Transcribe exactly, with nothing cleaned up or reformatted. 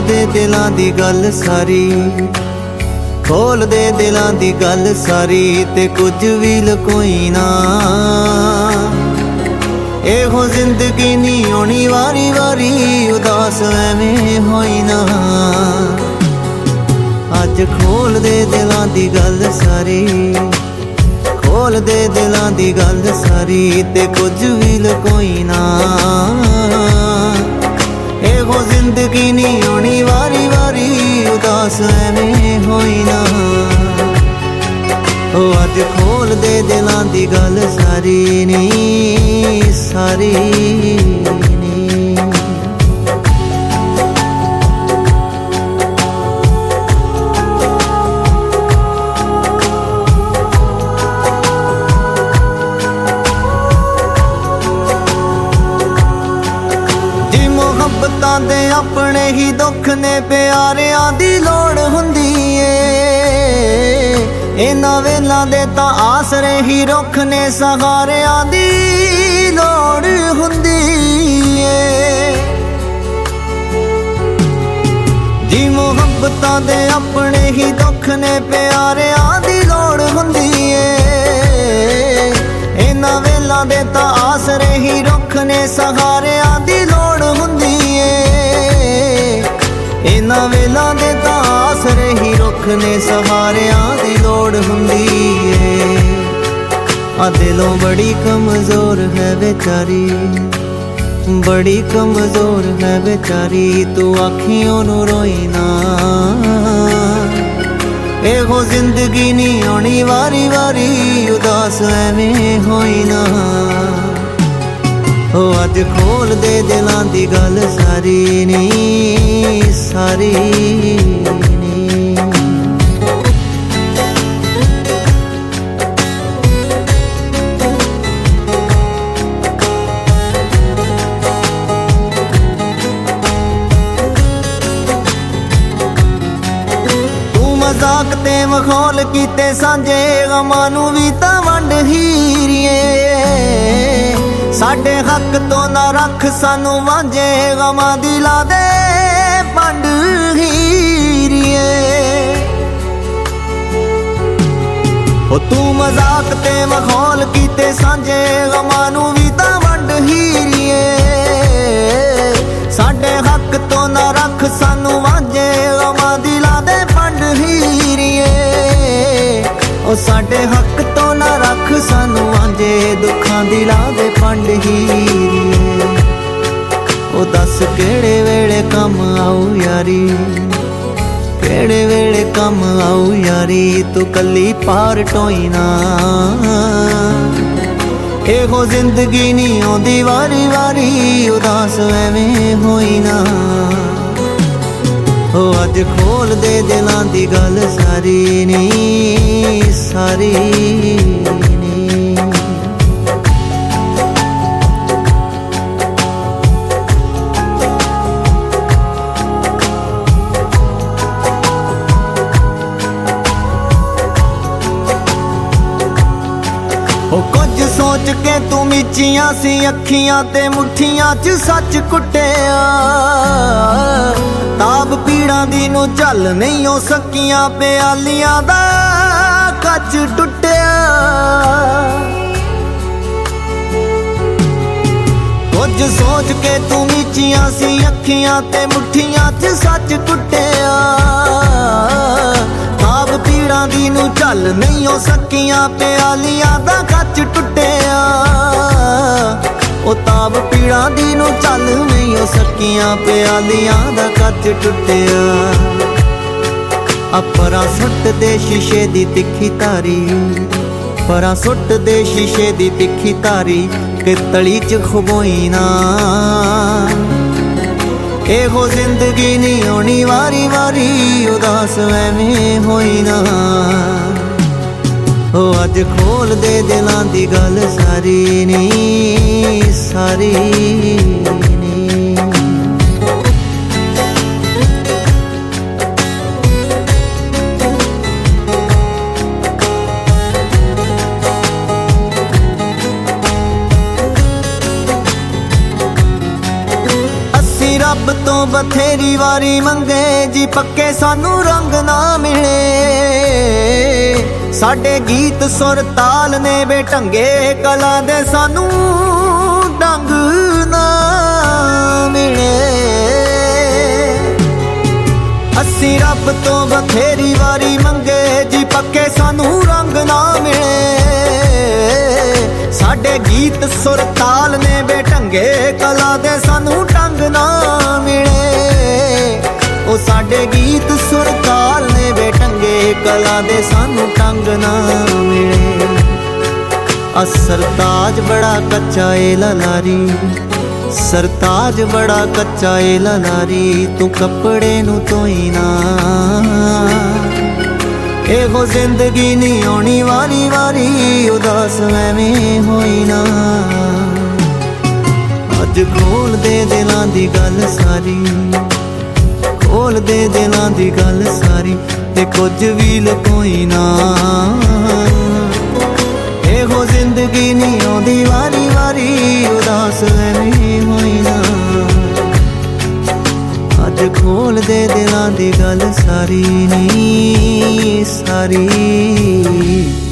दे दिलां दी गल सारी, खोल दे दिलां दी गल सारी, ते कुछ भी लकोई ना। एहो जिंदगी नी होनी वारी वारी, उदास एवें होई ना। अज खोल दे दिलां दी गल सारी, खोल दे दिलां दी गल सारी, ते कुछ भी लकोई ना। एहो जिंदगी नी होनी वारी वारी, उदास एवें होई ना। ओ अज खोल दे दिलां दी गल सारी नी, सारी नी। मुहब्बतां दे अपने ही दुख ने, प्यारियां दी लोड़ हुंदी ए। इन्हां वेलां दे तां आसरे ही रुख ने, सहारियां दी लोड़ हुंदी ए। जी मुहब्बतां दे अपने ही दुख ने, प्यारियां दी लोड़ हुंदी ए। इन्हां वेलां दे तां आसरे ही रुख ने, सहारियां दी लोड़ हुंदी ए। इन्हां वेलां दे तां आसरे ही रुख ने, सहारियां दी लोड़ हुंदी ए। आ दिलों बड़ी कमजोर है बेचारी, बड़ी कमजोर है बेचारी, तू अखियों नू रोई ना। एहो जिंदगी नी होनी वारी वारी, उदास एवें होई ना। ओ अज खोल दे दिलां दी गल सारी नी, सारी नी। तू मजाक ते मखौल कीते सांझे, गमां नू भी तां वंड हीरिए। साडे हक तो ना रख सानू वांझे, गमां दी ला दे पंड हीरिए। ओ तू मजाक ते मखौल कीते सांझे, गमां नू भी तां वंड हीरिए। साडे हक तो ना रख सानू वांझे, गमां दी ला दे पंड हीरिए। ओ साडे हक तो ना रख सानू वांझे, दुखां दी ला दे पंड हीरिए। ओ दस केड़े वेले कम आऊ यारी, केड़े वेले कम आऊ यारी, तू कली पार टोई ना। एहो जिंदगी नी आउंदी वारी वारी, उदास एवें होई ना। ओ अज खोल दे दिलां दी गल सारी नी, सारी नी। ओ कुछ सोच के तू मिचियां सी अखियां, ते मुठियां च सच कुटिया। ताब पीड़ां दी नू झल नहीं हो सकियां, प्यालियां दा कच टुटिया। कुछ सोच के तू मिचियां सी अखियां, ते मुठियां च सच कुटिया। ताब पीड़ां दी नू झल नहीं हो सकियां, प्यालियां दा कच टुटिया। ओ ताब पीड़ां दी नू झल नहीं हो सकियां, प्यालियां दा कच टुटिया। अपरा सुट दे शीशे दी तिखी तारी, परा सुट दे शीशे दी तिखी तारी, के तली च खबोई ना। एहो जिंदगी नी होनी वारी वारी, उदास एवें होई ना। ओ अज खोल दे दिलां दी गल सारी नी, सारी नी। रब तो बथेरी वारी मंगे जी पक्के सानू रंग ना मिले। साडे गीत सुर ताल ने बेढंगे कला दे सानू डंग ना मिले। अस्सी रब तो बथेरी वारी मंगे जी पक्के सानू रंग ना मिले। साडे गीत सुर ताल ने बेढंगे कला दे सानू ढंग ना मिले। ओ साडे गीत सुर ताल ने बेढंगे कला दे सानू ढंग ना मिले। आ सरताज बड़ा कच्चा ए ललारी, सरताज बड़ा कच्चा ए ललारी, तू कपड़े नू धोई ना। एहो जिंदगी नहीं आनी वारी वारी, उदास एवें होई ना। अज खोल दे दिलां दी गल सारी, खोल दे दिलां दी गल सारी, ते कुछ भी लकोई ना। एहो जिंदगी नहीं आंदी वारी वारी, उदास एवें होई ना। अज खोल दे दिलां दी गल सारी नी सारी।